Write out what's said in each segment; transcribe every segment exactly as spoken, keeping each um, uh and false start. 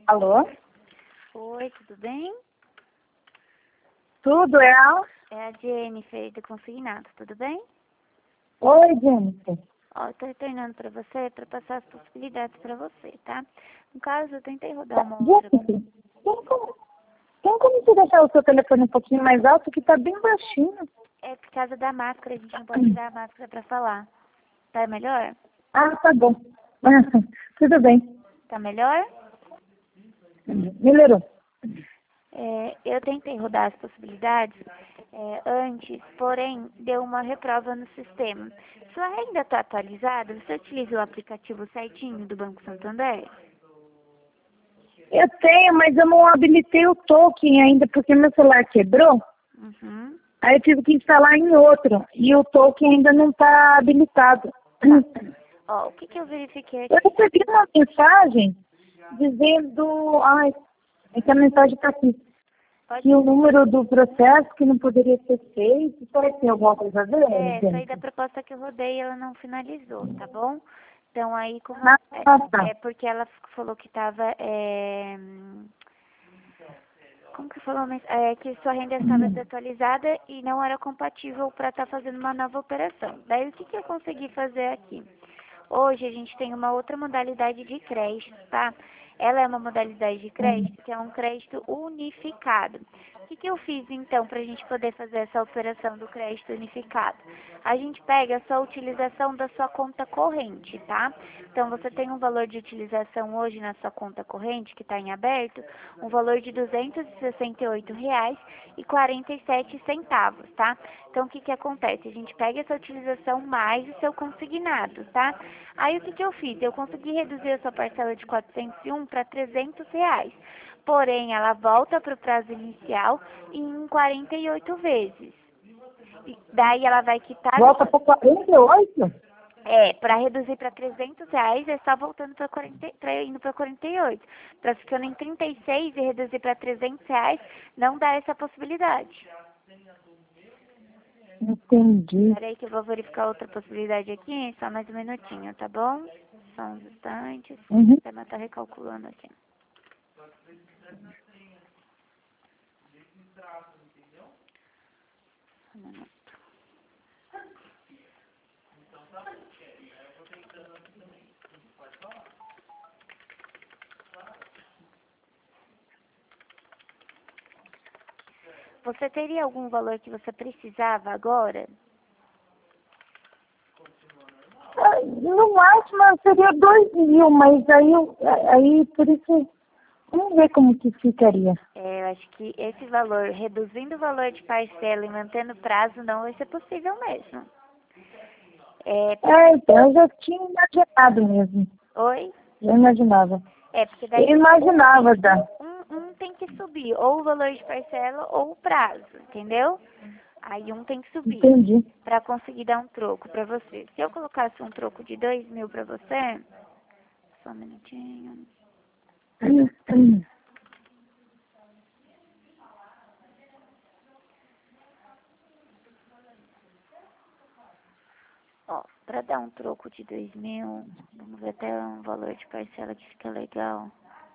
Alô? Oi, tudo bem? Tudo, é a... É a Jennifer do Consignado, tudo bem? Oi, Jennifer. Ó, eu tô retornando pra você para passar as possibilidades pra você, tá? No caso, eu tentei rodar uma outra... Jennifer, tem como, tem como você deixar o seu telefone um pouquinho mais alto, que tá bem baixinho? É por causa da máscara, a gente não pode tirar a máscara pra falar. Tá melhor? Ah, tá bom. Tudo bem. Tá melhor? Melhorou. É, eu tentei rodar as possibilidades é, antes, porém deu uma reprova no sistema. Sua renda está atualizada? Você utiliza o aplicativo certinho do Banco Santander? Eu tenho, mas eu não habilitei o token ainda, porque meu celular quebrou. Uhum. Aí eu tive que instalar em outro. E o token ainda não está habilitado. Ó, o que, que eu verifiquei Eu aqui? recebi uma mensagem dizendo... Ai, é que a mensagem está aqui. Pode... Que o número do processo que não poderia ser feito. Será que tem alguma coisa a ver, É, essa aí da gente? proposta que eu rodei, ela não finalizou, tá bom? Então aí, como Ah, é, tá. é porque ela falou que tava, é, como que falou, Mas- é, que sua renda estava Hum. desatualizada e não era compatível para estar fazendo uma nova operação. Daí o que, que eu consegui fazer aqui? Hoje a gente tem uma outra modalidade de crédito, tá? Ela é uma modalidade de Hum. crédito que é um crédito unificado. O que, que eu fiz então para a gente poder fazer essa operação do crédito unificado? A gente pega a sua utilização da sua conta corrente, tá? Então você tem um valor de utilização hoje na sua conta corrente que está em aberto, um valor de duzentos e sessenta e oito reais e quarenta e sete centavos, tá? Então o que que acontece? A gente pega essa utilização mais o seu consignado, tá? Aí o que que eu fiz? Eu consegui reduzir a sua parcela de quatrocentos e um para trezentos reais. Porém, ela volta para o prazo inicial em quarenta e oito vezes. E daí ela vai quitar... Volta para quarenta e oito? É, para reduzir para trezentos reais, é só voltando para quarenta, pra, indo para quarenta e oito. Para ficando em trinta e seis e reduzir para trezentos reais, não dá essa possibilidade. Entendi. Espera aí que eu vou verificar outra possibilidade aqui, só mais um minutinho, tá bom? Só uns instantes, o Uhum. sistema está recalculando aqui. Um minuto. Você teria algum valor que você precisava agora? Ah, no máximo seria dois mil, mas aí, eu- aí por isso, vamos ver como que ficaria. É, eu acho que esse valor, reduzindo o valor de parcela e mantendo o prazo, não vai ser possível mesmo. É, É, então, eu já tinha imaginado mesmo. oi? Eu imaginava. É, porque daí Eu imaginava já. um, um tem que subir, ou o valor de parcela ou o prazo, entendeu? Aí um tem que subir Entendi. para conseguir dar um troco para você. Se eu colocasse um troco de dois mil para você, só um minutinho. Ó, para dar um troco de dois mil, vamos ver até um valor de parcela que fica legal.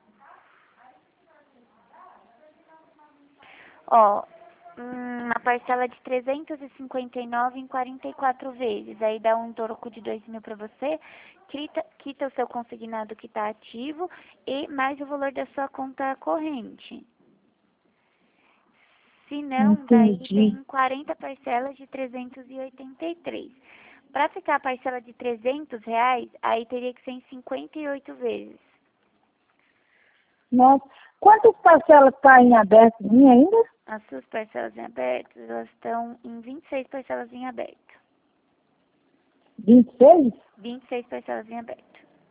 Ó, uma parcela de trezentos e cinquenta e nove em quarenta e quatro vezes. Aí dá um troco de dois mil para você, quita, quita o seu consignado que está ativo e mais o valor da sua conta corrente. Se não, daí Entendi. tem quarenta parcelas de trezentos e oitenta e três. Para ficar a parcela de trezentos reais, aí teria que ser em cinquenta e oito vezes. Nossa, quantas parcelas está em aberto minha ainda? As suas parcelas em aberto, elas estão em vinte e seis parcelas em aberto. vinte e seis? vinte e seis parcelas em aberto.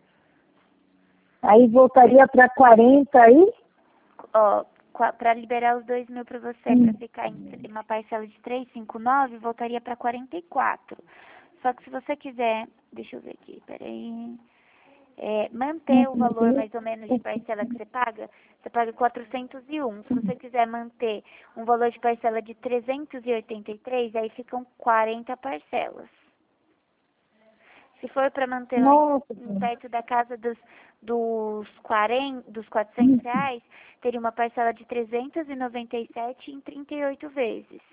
Aí voltaria para quarenta aí? Ó, para liberar os dois mil para você, Hum. para ficar em uma parcela de trezentos e cinquenta e nove, voltaria para quarenta e quatro. Só que se você quiser, deixa eu ver aqui, peraí, é, manter o valor mais ou menos de parcela que você paga, você paga quatrocentos e um. Se você quiser manter um valor de parcela de trezentos e oitenta e três, aí ficam quarenta parcelas. Se for para manter lá em, Nossa, em perto da casa dos dos, quarenta, dos quatrocentos reais, teria uma parcela de trezentos e noventa e sete em trinta e oito vezes.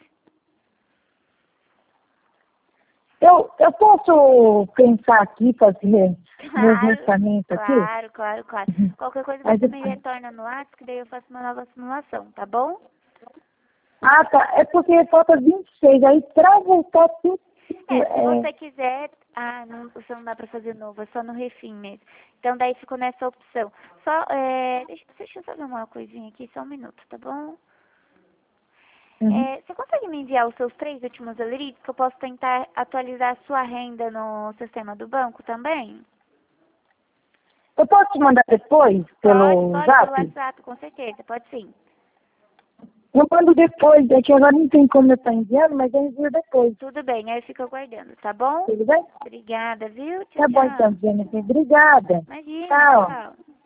Eu, eu posso pensar aqui, fazer meus orçamentos aqui? Claro, claro, claro. Qualquer coisa Mas você eu- me retorna no WhatsApp, que daí eu faço uma nova simulação, tá bom? Ah, tá. É porque falta vinte e seis. Aí, pra voltar tudo... É, se você quiser... Ah, não, você não dá pra fazer novo, é só no refim mesmo. Então, daí ficou nessa opção. Só, é... Deixa, deixa eu só ver uma coisinha aqui, só um minuto, tá bom? Uhum. É, você consegue me enviar os seus três últimos aleritos, que eu posso tentar atualizar a sua renda no sistema do banco também? Eu posso te mandar depois, pelo Pode, pode, Zap? pelo WhatsApp, com certeza, pode sim. Eu mando depois, é que agora não tem como eu estar enviando, mas eu envio depois. Tudo bem, aí eu fico aguardando, tá bom? Tudo bem? Obrigada, viu? Tchau, Tá bom tchau. então, Jennifer. Obrigada. Imagina, Tchau. tchau.